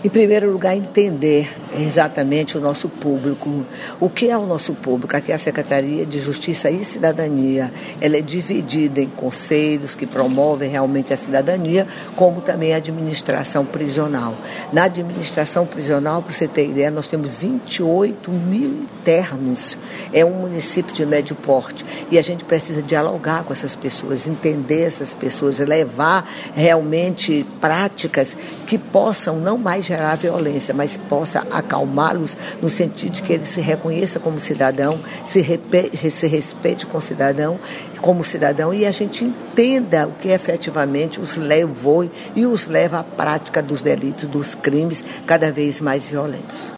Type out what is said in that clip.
Em primeiro lugar, entender exatamente o nosso público. O que é o nosso público? Aqui é a Secretaria de Justiça e Cidadania. Ela é dividida em conselhos que promovem realmente a cidadania, como também a administração prisional. Na administração prisional, para você ter ideia, nós temos 28 mil internos. É um município de médio porte. E a gente precisa dialogar com essas pessoas, entender essas pessoas, levar realmente práticas que possam não mais gerar violência, mas possa acalmá-los no sentido de que ele se reconheça como cidadão, se respeite como cidadão e a gente entenda o que efetivamente os levou e os leva à prática dos delitos, dos crimes cada vez mais violentos.